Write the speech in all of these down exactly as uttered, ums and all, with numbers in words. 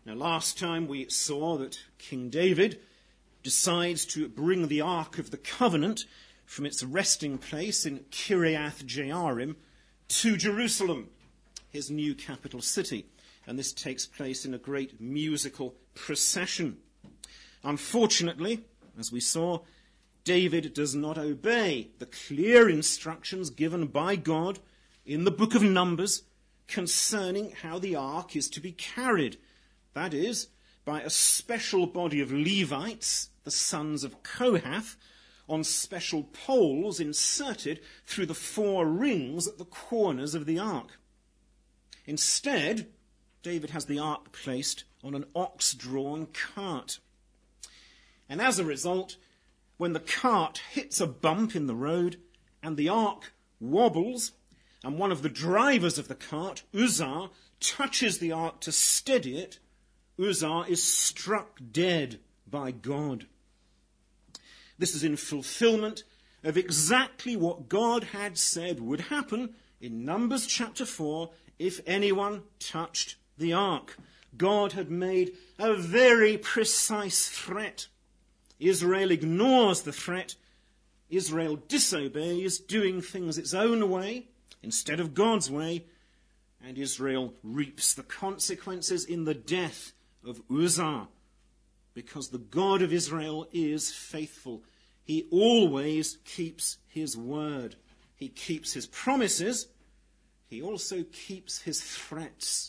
Now, last time we saw that King David decides to bring the Ark of the Covenant from its resting place in Kiriath Jearim to Jerusalem, his new capital city. And this takes place in a great musical procession. Unfortunately, as we saw, David does not obey the clear instructions given by God in the book of Numbers concerning how the ark is to be carried. That is, by a special body of Levites, the sons of Kohath, on special poles inserted through the four rings at the corners of the ark. Instead, David has the ark placed on an ox-drawn cart. And as a result, when the cart hits a bump in the road and the ark wobbles, and one of the drivers of the cart, Uzzah, touches the ark to steady it, Uzzah is struck dead by God. This is in fulfillment of exactly what God had said would happen in Numbers chapter four if anyone touched the ark. God had made a very precise threat. Israel ignores the threat. Israel disobeys, doing things its own way instead of God's way, and Israel reaps the consequences in the death of Uzzah, because the God of Israel is faithful. He always keeps his word. He keeps his promises. He also keeps his threats.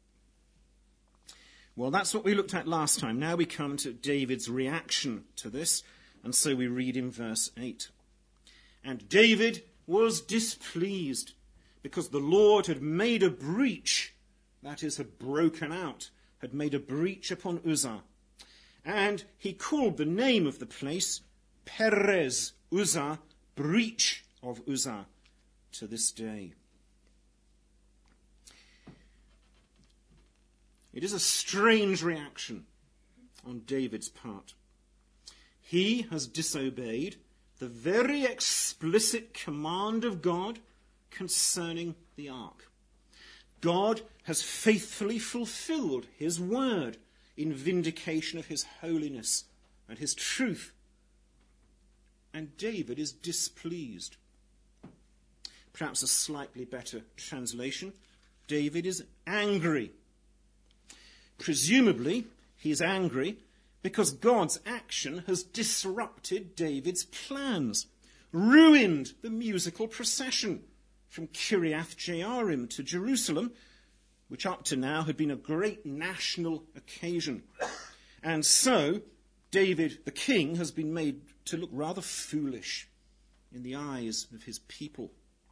Well, that's what we looked at last time. Now we come to David's reaction to this, and so we read in verse eight. And David was displeased because the Lord had made a breach, that is, had broken out, had made a breach upon Uzzah. And he called the name of the place Perez Uzzah, breach of Uzzah, to this day. It is a strange reaction on David's part. He has disobeyed the very explicit command of God concerning the ark. God has faithfully fulfilled his word in vindication of his holiness and his truth. And David is displeased. Perhaps a slightly better translation, David is angry. Presumably, he is angry because God's action has disrupted David's plans, ruined the musical procession from Kiriath Jearim to Jerusalem, which up to now had been a great national occasion. And so, David the king has been made to look rather foolish in the eyes of his people.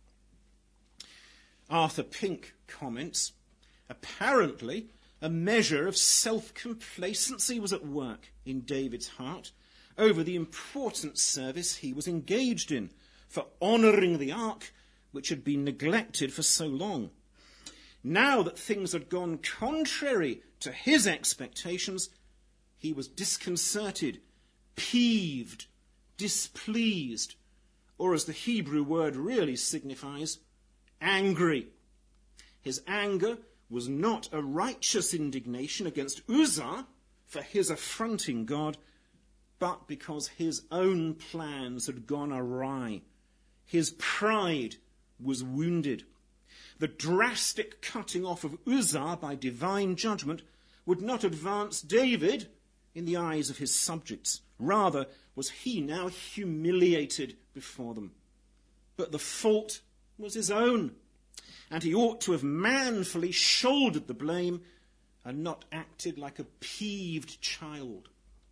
Arthur Pink comments, apparently, a measure of self-complacency was at work in David's heart over the important service he was engaged in for honouring the ark, which had been neglected for so long. Now that things had gone contrary to his expectations, he was disconcerted, peeved, displeased, or as the Hebrew word really signifies, angry. His anger was not a righteous indignation against Uzzah for his affronting God, but because his own plans had gone awry. His pride was wounded. The drastic cutting off of Uzzah by divine judgment would not advance David in the eyes of his subjects. Rather, was he now humiliated before them. But the fault was his own, and he ought to have manfully shouldered the blame and not acted like a peeved child.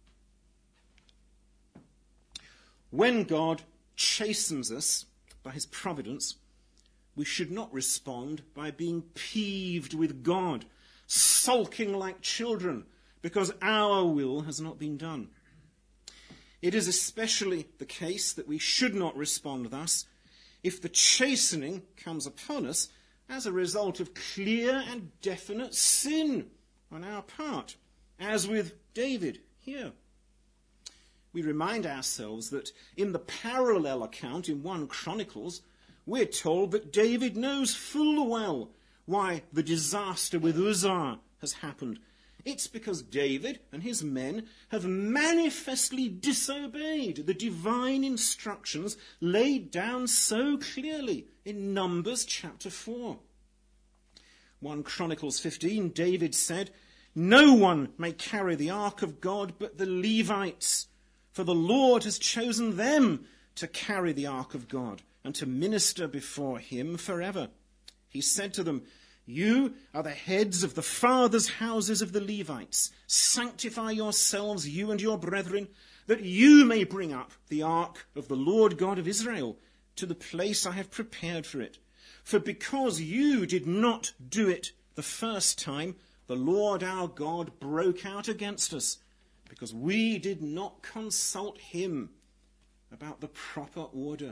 When God chastens us by his providence, we should not respond by being peeved with God, sulking like children because our will has not been done. It is especially the case that we should not respond thus if the chastening comes upon us as a result of clear and definite sin on our part, as with David here. We remind ourselves that in the parallel account in First Chronicles, we're told that David knows full well why the disaster with Uzzah has happened. It's because David and his men have manifestly disobeyed the divine instructions laid down so clearly in Numbers chapter four. First Chronicles fifteen, David said, "No one may carry the ark of God but the Levites, for the Lord has chosen them to carry the ark of God and to minister before him forever." He said to them, "You are the heads of the fathers' houses of the Levites. Sanctify yourselves, you and your brethren, that you may bring up the ark of the Lord God of Israel to the place I have prepared for it. For because you did not do it the first time, the Lord our God broke out against us, because we did not consult him about the proper order."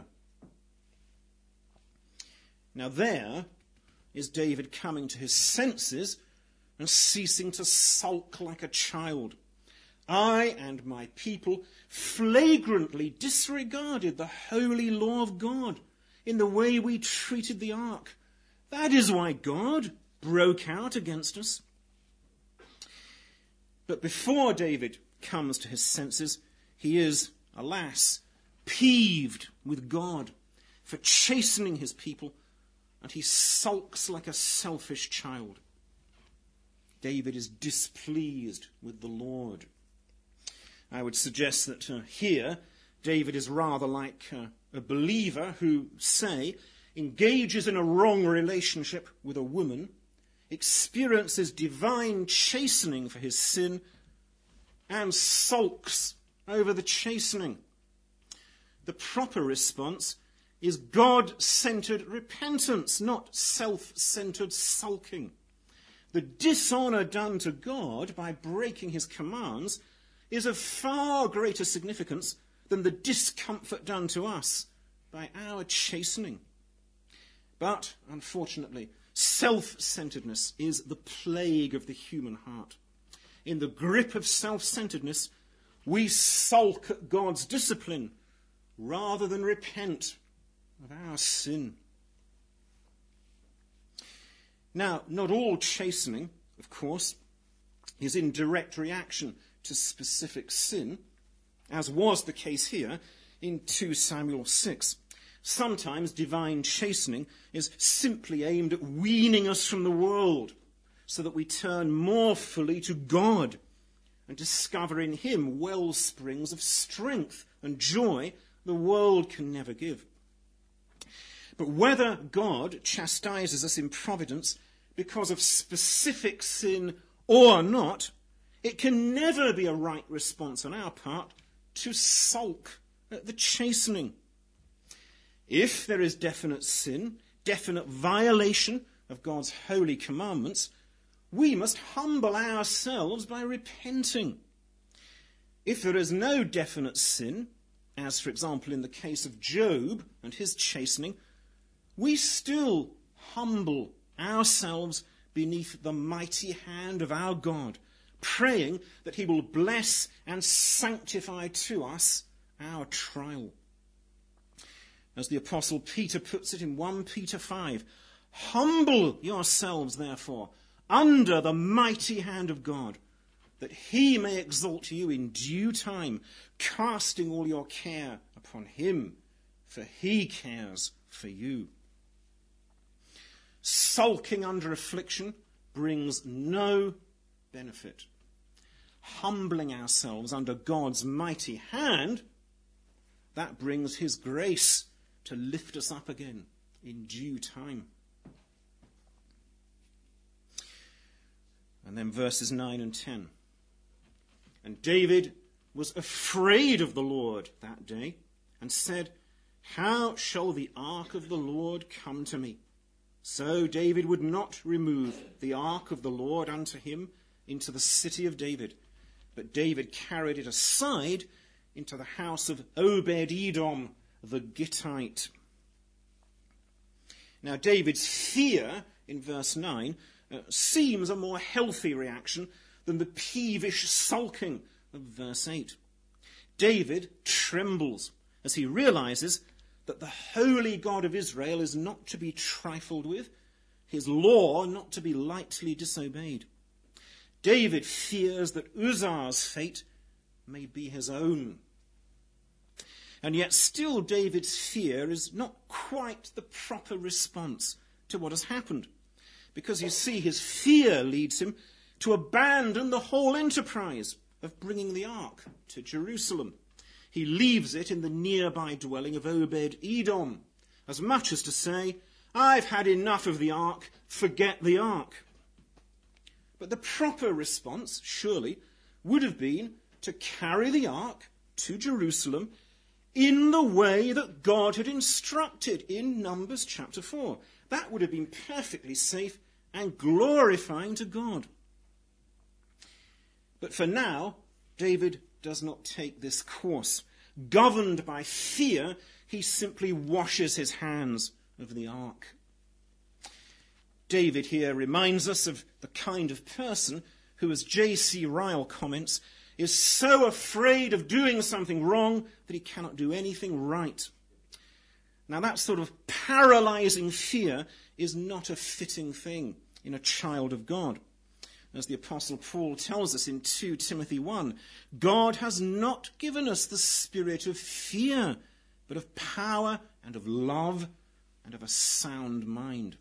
Now there is David coming to his senses and ceasing to sulk like a child. "I and my people flagrantly disregarded the holy law of God in the way we treated the ark. That is why God broke out against us." But before David comes to his senses, he is, alas, peeved with God for chastening his people, and he sulks like a selfish child. David is displeased with the Lord. I would suggest that uh, here David is rather like uh, a believer who, say, engages in a wrong relationship with a woman, experiences divine chastening for his sin, and sulks over the chastening. The proper response is God-centered repentance, not self-centered sulking. The dishonor done to God by breaking his commands is of far greater significance than the discomfort done to us by our chastening. But, unfortunately, self-centeredness is the plague of the human heart. In the grip of self-centeredness, we sulk at God's discipline rather than repent of our sin. Now, not all chastening, of course, is in direct reaction to specific sin, as was the case here in Second Samuel six. Sometimes divine chastening is simply aimed at weaning us from the world so that we turn more fully to God and discover in him well springs of strength and joy the world can never give. But whether God chastises us in providence because of specific sin or not, it can never be a right response on our part to sulk at the chastening. If there is definite sin, definite violation of God's holy commandments, we must humble ourselves by repenting. If there is no definite sin, as for example in the case of Job and his chastening, we still humble ourselves beneath the mighty hand of our God, praying that he will bless and sanctify to us our trial. As the Apostle Peter puts it in First Peter five, "Humble yourselves, therefore, under the mighty hand of God, that he may exalt you in due time, casting all your care upon him, for he cares for you." Sulking under affliction brings no benefit. Humbling ourselves under God's mighty hand, that brings his grace to lift us up again in due time. And then verses nine and ten. "And David was afraid of the Lord that day, and said, 'How shall the ark of the Lord come to me?' So David would not remove the ark of the Lord unto him into the city of David, but David carried it aside into the house of Obed-Edom the Gittite." Now David's fear in verse nine uh, seems a more healthy reaction than the peevish sulking of verse eight. David trembles as he realizes that the holy God of Israel is not to be trifled with, his law not to be lightly disobeyed. David fears that Uzzah's fate may be his own. And yet still David's fear is not quite the proper response to what has happened. Because you see, his fear leads him to abandon the whole enterprise of bringing the ark to Jerusalem. He leaves it in the nearby dwelling of Obed-Edom, as much as to say, I've had enough of the ark, forget the ark. But the proper response, surely, would have been to carry the ark to Jerusalem in the way that God had instructed in Numbers chapter four. That would have been perfectly safe and glorifying to God. But for now, David does not take this course. Governed by fear, he simply washes his hands of the ark. David here reminds us of the kind of person who, as J C Ryle comments, is so afraid of doing something wrong that he cannot do anything right. Now, that sort of paralyzing fear is not a fitting thing in a child of God. As the Apostle Paul tells us in two Timothy one, God has not given us the spirit of fear, but of power and of love and of a sound mind.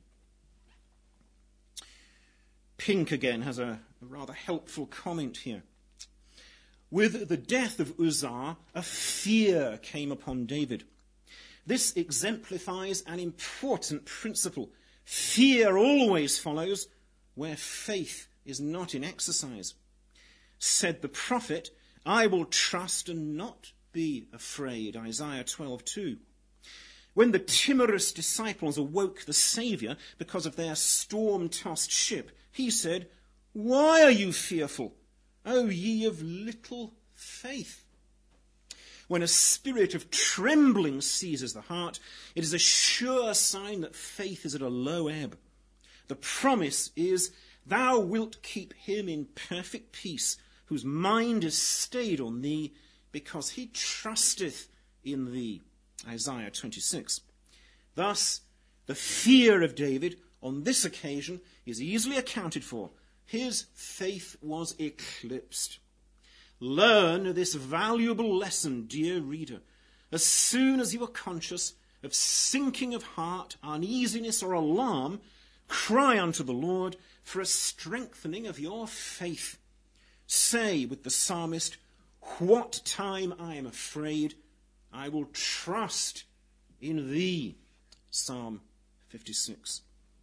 Pink again has a, a rather helpful comment here. With the death of Uzzah, a fear came upon David. This exemplifies an important principle. Fear always follows where faith is not in exercise. Said the prophet, I will trust and not be afraid, Isaiah twelve two. When the timorous disciples awoke the Saviour because of their storm-tossed ship, he said, why are you fearful, O ye of little faith? When a spirit of trembling seizes the heart, it is a sure sign that faith is at a low ebb. The promise is, thou wilt keep him in perfect peace, whose mind is stayed on thee, because he trusteth in thee. Isaiah twenty-six. Thus, the fear of David on this occasion is easily accounted for. His faith was eclipsed. Learn this valuable lesson, dear reader. As soon as you are conscious of sinking of heart, uneasiness, or alarm, cry unto the Lord for a strengthening of your faith. Say with the psalmist, what time I am afraid, I will trust in thee. Psalm fifty-six.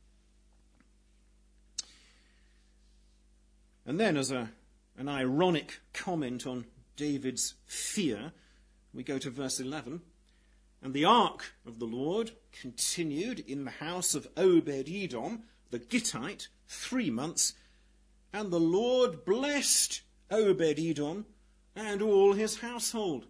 And then, as a, an ironic comment on David's fear, we go to verse eleven. And the ark of the Lord continued in the house of Obed-Edom, the Gittite, three months. And the Lord blessed Obed-Edom and all his household.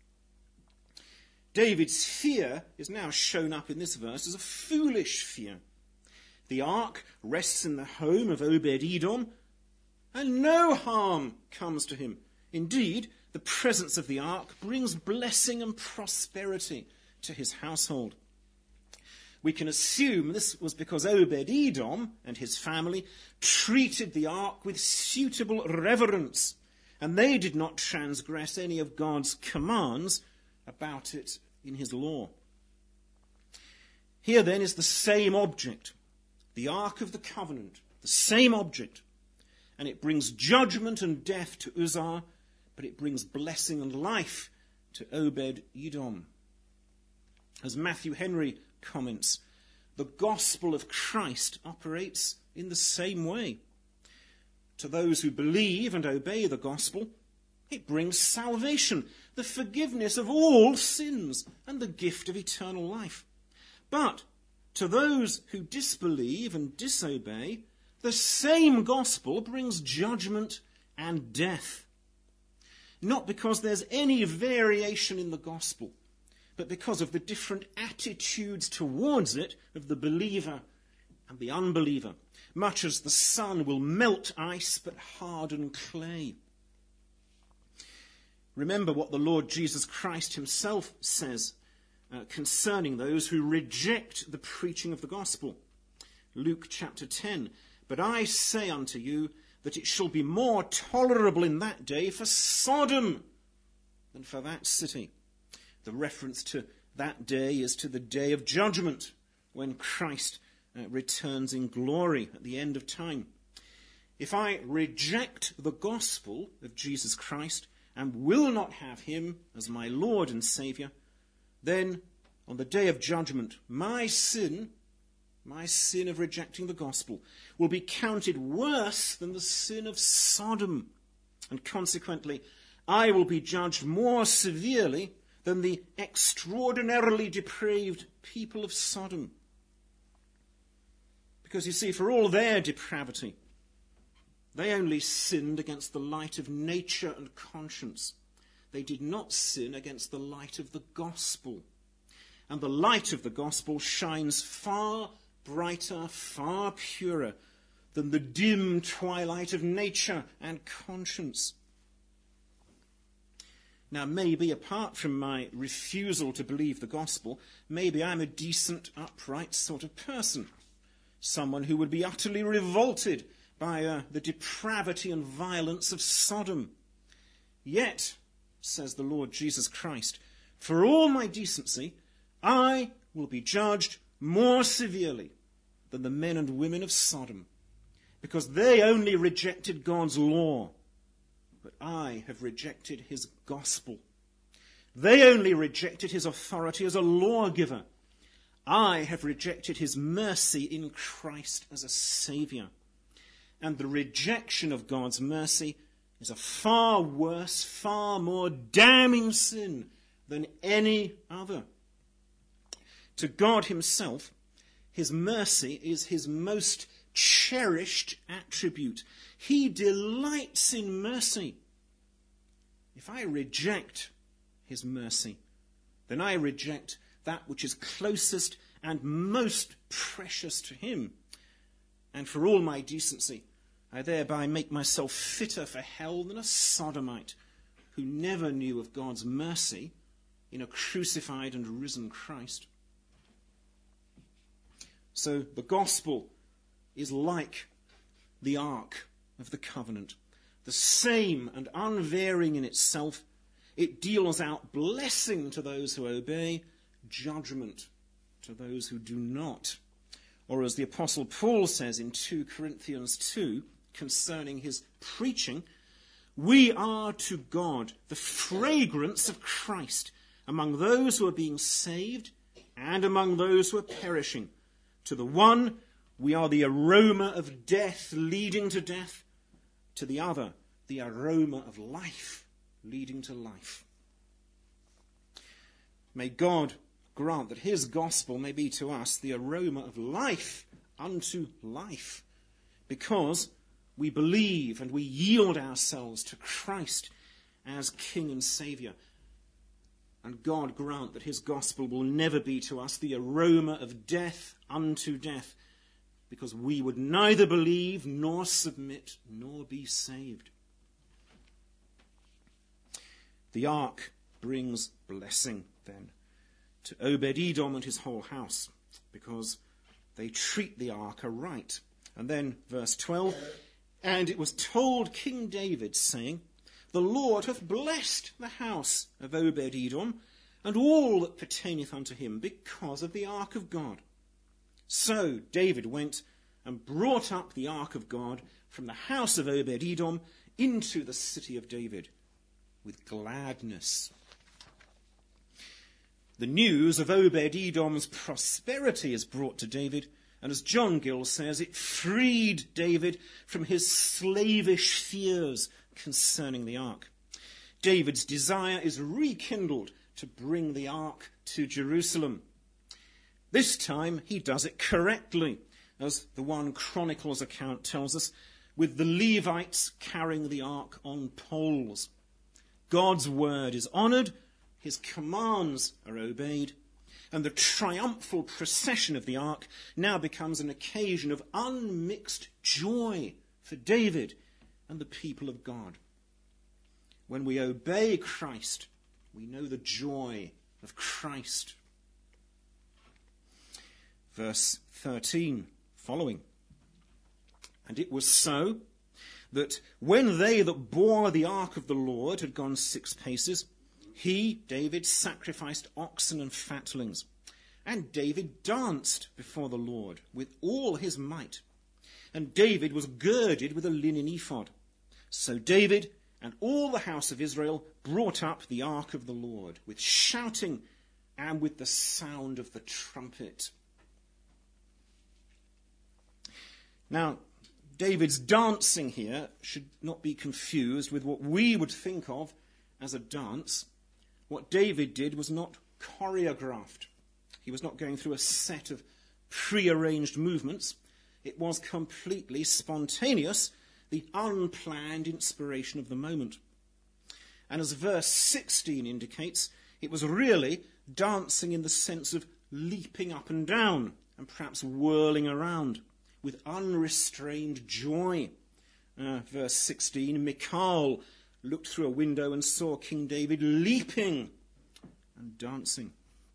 David's fear is now shown up in this verse as a foolish fear. The ark rests in the home of Obed-Edom, and no harm comes to him. Indeed, the presence of the ark brings blessing and prosperity to his household. We can assume this was because Obed-Edom and his family treated the ark with suitable reverence, and they did not transgress any of God's commands about it in his law. Here then is the same object, the Ark of the Covenant, the same object, and it brings judgment and death to Uzzah, but it brings blessing and life to Obed-Edom. As Matthew Henry comments, the gospel of Christ operates in the same way. To those who believe and obey the gospel, it brings salvation, the forgiveness of all sins, and the gift of eternal life. But to those who disbelieve and disobey, the same gospel brings judgment and death. Not because there's any variation in the gospel, but because of the different attitudes towards it of the believer and the unbeliever, much as the sun will melt ice but harden clay. Remember what the Lord Jesus Christ himself says uh, concerning those who reject the preaching of the gospel. Luke chapter ten, but I say unto you that it shall be more tolerable in that day for Sodom than for that city. The reference to that day is to the day of judgment, when Christ uh, returns in glory at the end of time. If I reject the gospel of Jesus Christ and will not have him as my Lord and Saviour, then on the day of judgment, my sin, my sin of rejecting the gospel, will be counted worse than the sin of Sodom. And consequently, I will be judged more severely than the extraordinarily depraved people of Sodom. Because you see, for all their depravity, they only sinned against the light of nature and conscience. They did not sin against the light of the gospel. And the light of the gospel shines far brighter, far purer than the dim twilight of nature and conscience. Now, maybe apart from my refusal to believe the gospel, maybe I'm a decent, upright sort of person. Someone who would be utterly revolted by uh, the depravity and violence of Sodom. Yet, says the Lord Jesus Christ, for all my decency, I will be judged more severely than the men and women of Sodom, because they only rejected God's law, but I have rejected his gospel. They only rejected his authority as a lawgiver. I have rejected his mercy in Christ as a Saviour. And the rejection of God's mercy is a far worse, far more damning sin than any other. To God himself, his mercy is his most cherished attribute. He delights in mercy. If I reject his mercy, then I reject that which is closest and most precious to him. And for all my decency, I thereby make myself fitter for hell than a sodomite who never knew of God's mercy in a crucified and risen Christ. So the gospel is like the ark of the covenant, the same and unvarying in itself. It deals out blessing to those who obey, judgment to those who do not. Or as the Apostle Paul says in two Corinthians two, concerning his preaching, we are to God the fragrance of Christ among those who are being saved and among those who are perishing. To the one, we are the aroma of death leading to death. To the other, the aroma of life leading to life. May God grant that his gospel may be to us the aroma of life unto life, because we believe and we yield ourselves to Christ as King and Saviour. And God grant that his gospel will never be to us the aroma of death unto death, because we would neither believe nor submit nor be saved. The ark brings blessing, then, to Obed-Edom and his whole house, because they treat the ark aright. And then, verse twelve, and it was told King David, saying, the Lord hath blessed the house of Obed-Edom, and all that pertaineth unto him, because of the ark of God. So David went and brought up the ark of God from the house of Obed-Edom into the city of David with gladness. The news of Obed-Edom's prosperity is brought to David, and as John Gill says, it freed David from his slavish fears concerning the ark. David's desire is rekindled to bring the ark to Jerusalem. This time he does it correctly, as the First Chronicles account tells us, with the Levites carrying the ark on poles. God's word is honoured, his commands are obeyed, and the triumphal procession of the ark now becomes an occasion of unmixed joy for David and the people of God. When we obey Christ, we know the joy of Christ. Verse thirteen following. And it was so, that when they that bore the ark of the Lord had gone six paces, he, David, sacrificed oxen and fatlings. And David danced before the Lord with all his might. And David was girded with a linen ephod. So David and all the house of Israel brought up the ark of the Lord with shouting and with the sound of the trumpet. Now, David's dancing here should not be confused with what we would think of as a dance. What David did was not choreographed. He was not going through a set of pre-arranged movements. It was completely spontaneous, the unplanned inspiration of the moment. And as verse sixteen indicates, it was really dancing in the sense of leaping up and down and perhaps whirling around with unrestrained joy. Uh, verse sixteen, Michal looked through a window and saw King David leaping and dancing.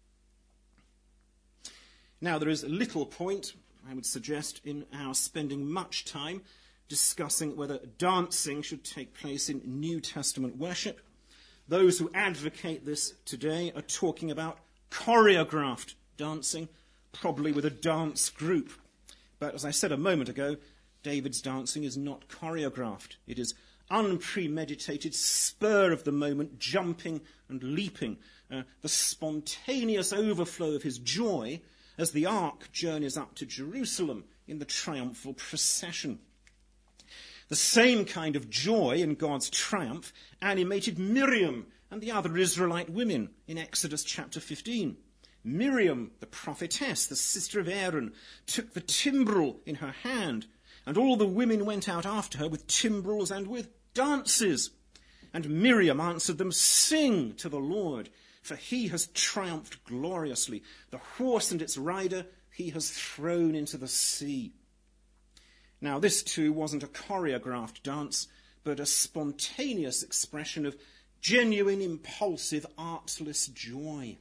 Now, there is little point, I would suggest, in our spending much time discussing whether dancing should take place in New Testament worship. Those who advocate this today are talking about choreographed dancing, probably with a dance group. But as I said a moment ago, David's dancing is not choreographed. It is unpremeditated, spur of the moment, jumping and leaping, uh, the spontaneous overflow of his joy as the ark journeys up to Jerusalem in the triumphal procession. The same kind of joy in God's triumph animated Miriam and the other Israelite women in Exodus chapter fifteen. Miriam, the prophetess, the sister of Aaron, took the timbrel in her hand, and all the women went out after her with timbrels and with dances. And Miriam answered them, "Sing to the Lord, for he has triumphed gloriously. The horse and its rider he has thrown into the sea." Now, this too wasn't a choreographed dance, but a spontaneous expression of genuine, impulsive, artless joy.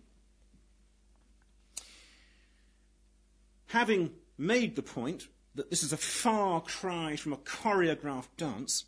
Having made the point that this is a far cry from a choreographed dance,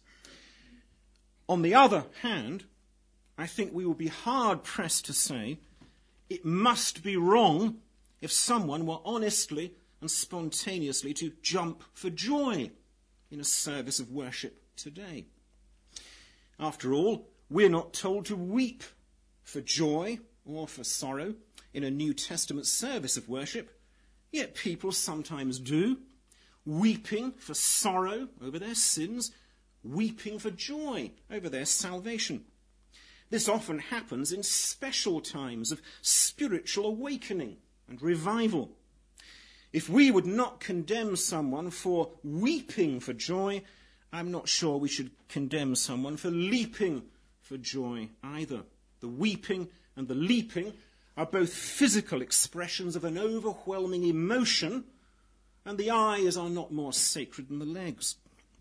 on the other hand, I think we will be hard-pressed to say it must be wrong if someone were honestly and spontaneously to jump for joy in a service of worship today. After all, we're not told to weep for joy or for sorrow in a New Testament service of worship, yet people sometimes do, weeping for sorrow over their sins, weeping for joy over their salvation. This often happens in special times of spiritual awakening and revival. If we would not condemn someone for weeping for joy, I'm not sure we should condemn someone for leaping for joy either. The weeping and the leaping are both physical expressions of an overwhelming emotion, and the eyes are not more sacred than the legs.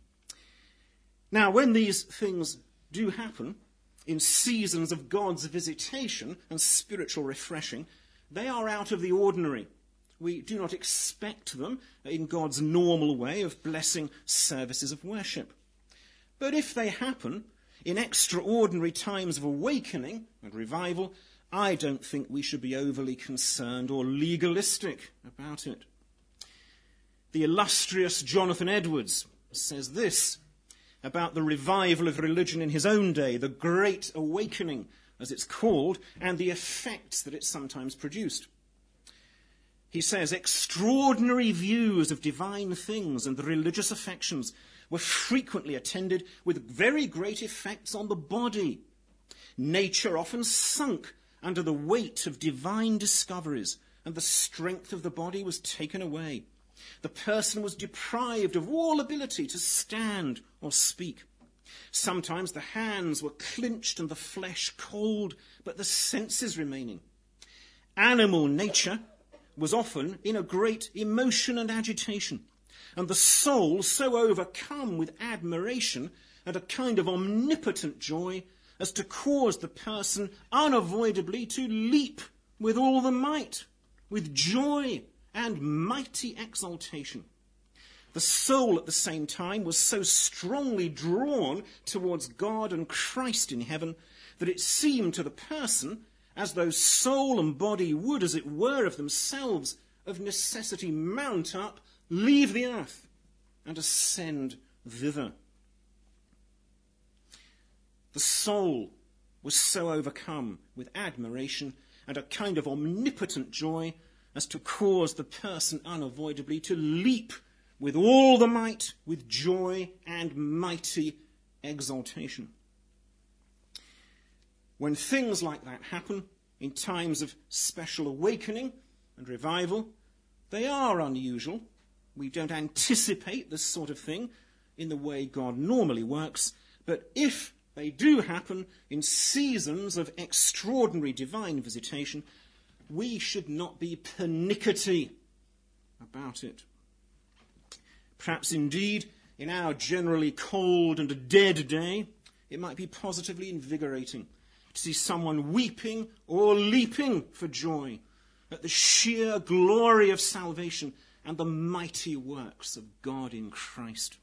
Now, when these things do happen, in seasons of God's visitation and spiritual refreshing, they are out of the ordinary. We do not expect them in God's normal way of blessing services of worship. But if they happen in extraordinary times of awakening and revival, I don't think we should be overly concerned or legalistic about it. The illustrious Jonathan Edwards says this about the revival of religion in his own day, the Great Awakening, as it's called, and the effects that it sometimes produced. He says, extraordinary views of divine things and the religious affections were frequently attended with very great effects on the body. Nature often sunk under the weight of divine discoveries, and the strength of the body was taken away. The person was deprived of all ability to stand or speak. Sometimes the hands were clenched and the flesh cold, but the senses remaining. Animal nature was often in a great emotion and agitation, and the soul so overcome with admiration and a kind of omnipotent joy as to cause the person unavoidably to leap with all the might, with joy and mighty exaltation. The soul at the same time was so strongly drawn towards God and Christ in heaven that it seemed to the person as though soul and body would, as it were, of themselves, of necessity mount up, leave the earth, and ascend thither. The soul was so overcome with admiration and a kind of omnipotent joy as to cause the person unavoidably to leap with all the might, with joy and mighty exaltation. When things like that happen in times of special awakening and revival, they are unusual. We don't anticipate this sort of thing in the way God normally works, but if they do happen in seasons of extraordinary divine visitation, we should not be pernickety about it. Perhaps indeed, in our generally cold and dead day, it might be positively invigorating to see someone weeping or leaping for joy at the sheer glory of salvation and the mighty works of God in Christ.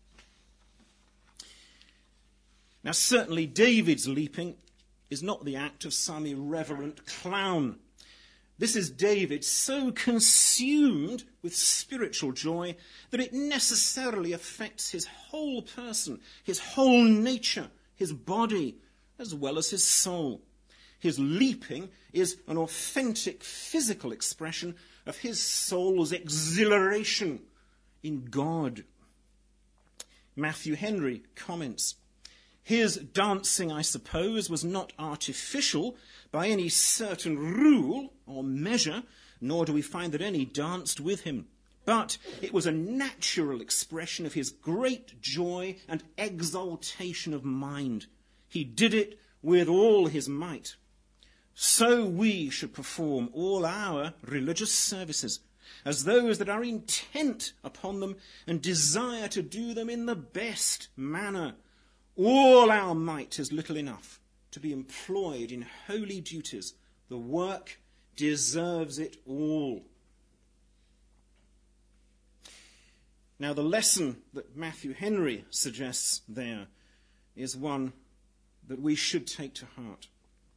Now, certainly David's leaping is not the act of some irreverent clown. This is David so consumed with spiritual joy that it necessarily affects his whole person, his whole nature, his body, as well as his soul. His leaping is an authentic physical expression of his soul's exhilaration in God. Matthew Henry comments, "His dancing, I suppose, was not artificial by any certain rule or measure, nor do we find that any danced with him. But it was a natural expression of his great joy and exaltation of mind. He did it with all his might. So we should perform all our religious services as those that are intent upon them and desire to do them in the best manner. All our might is little enough to be employed in holy duties. The work deserves it all." Now, the lesson that Matthew Henry suggests there is one that we should take to heart.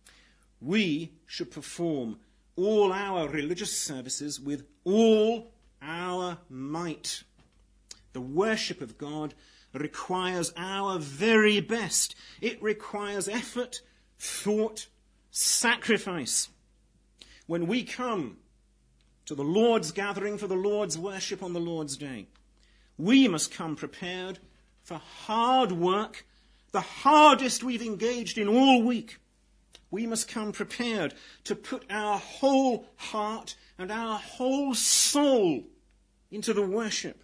We should perform all our religious services with all our might. The worship of God requires our very best. It requires effort, thought, sacrifice. When we come to the Lord's gathering for the Lord's worship on the Lord's day, we must come prepared for hard work, the hardest we've engaged in all week. We must come prepared to put our whole heart and our whole soul into the worship.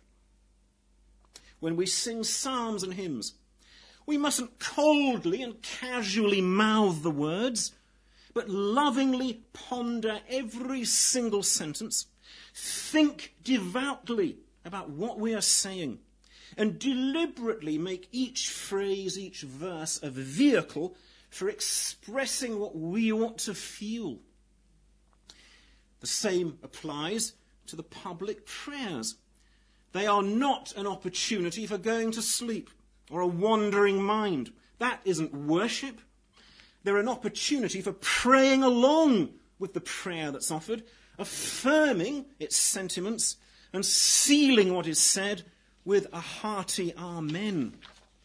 When we sing psalms and hymns, we mustn't coldly and casually mouth the words, but lovingly ponder every single sentence, think devoutly about what we are saying, and deliberately make each phrase, each verse a vehicle for expressing what we ought to feel. The same applies to the public prayers. They are not an opportunity for going to sleep or a wandering mind. That isn't worship. They're an opportunity for praying along with the prayer that's offered, affirming its sentiments and sealing what is said with a hearty amen.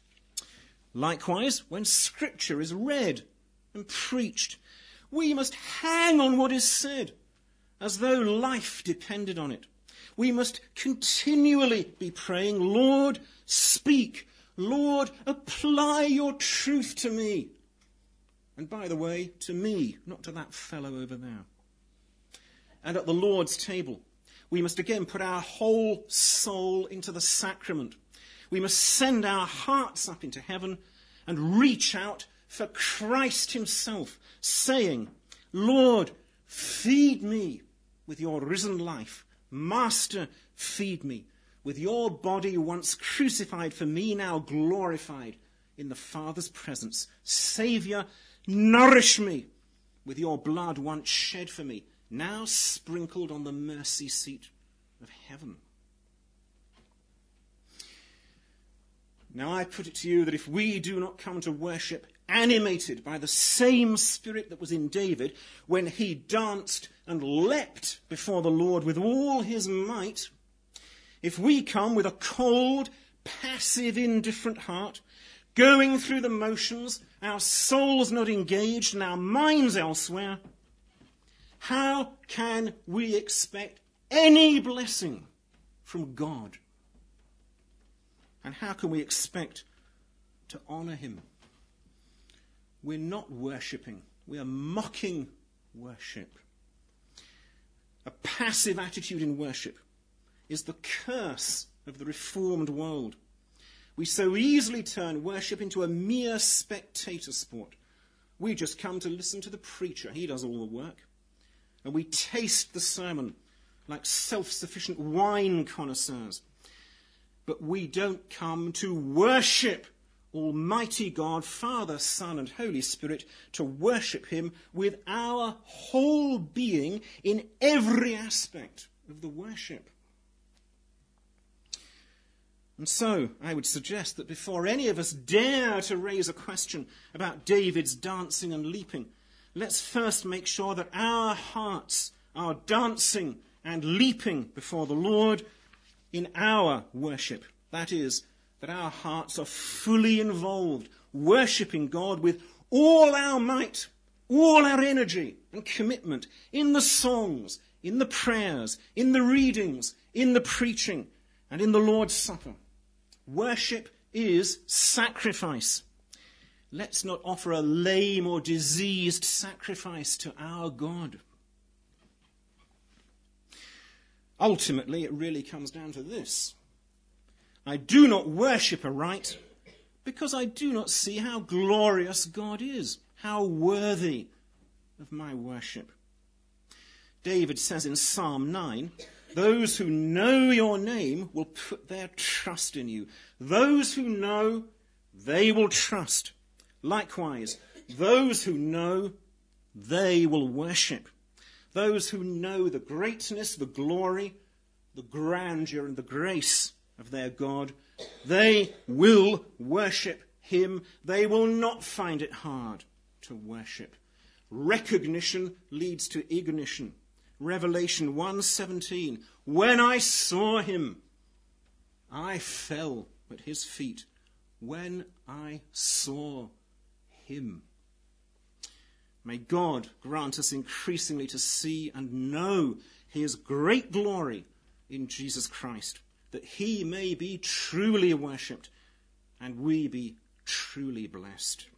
Likewise, when Scripture is read and preached, we must hang on what is said as though life depended on it. We must continually be praying, "Lord, speak. Lord, apply your truth to me." And by the way, to me, not to that fellow over there. And at the Lord's table, we must again put our whole soul into the sacrament. We must send our hearts up into heaven and reach out for Christ himself, saying, "Lord, feed me with your risen life. Master, feed me with your body once crucified for me, now glorified in the Father's presence. Saviour, nourish me with your blood once shed for me, now sprinkled on the mercy seat of heaven." Now I put it to you that if we do not come to worship animated by the same spirit that was in David when he danced and leapt before the Lord with all his might, if we come with a cold, passive, indifferent heart, going through the motions, our souls not engaged and our minds elsewhere, how can we expect any blessing from God? And how can we expect to honour him? We're not worshipping. We are mocking worship. A passive attitude in worship is the curse of the reformed world. We so easily turn worship into a mere spectator sport. We just come to listen to the preacher. He does all the work. And we taste the sermon like self-sufficient wine connoisseurs. But we don't come to worship Almighty God, Father, Son, and Holy Spirit, to worship him with our whole being in every aspect of the worship. And so, I would suggest that before any of us dare to raise a question about David's dancing and leaping, let's first make sure that our hearts are dancing and leaping before the Lord in our worship. That is, that our hearts are fully involved, worshipping God with all our might, all our energy and commitment in the songs, in the prayers, in the readings, in the preaching, and in the Lord's Supper. Worship is sacrifice. Let's not offer a lame or diseased sacrifice to our God. Ultimately, it really comes down to this. I do not worship aright because I do not see how glorious God is, how worthy of my worship. David says in Psalm nine, those who know your name will put their trust in you. Those who know, they will trust. Likewise, those who know, they will worship. Those who know the greatness, the glory, the grandeur, and the grace of their God, they will worship him. They will not find it hard to worship. Recognition leads to ignition. Revelation one seventeen, when I saw him, I fell at his feet. When I saw him. May God grant us increasingly to see and know his great glory in Jesus Christ, that he may be truly worshipped and we be truly blessed.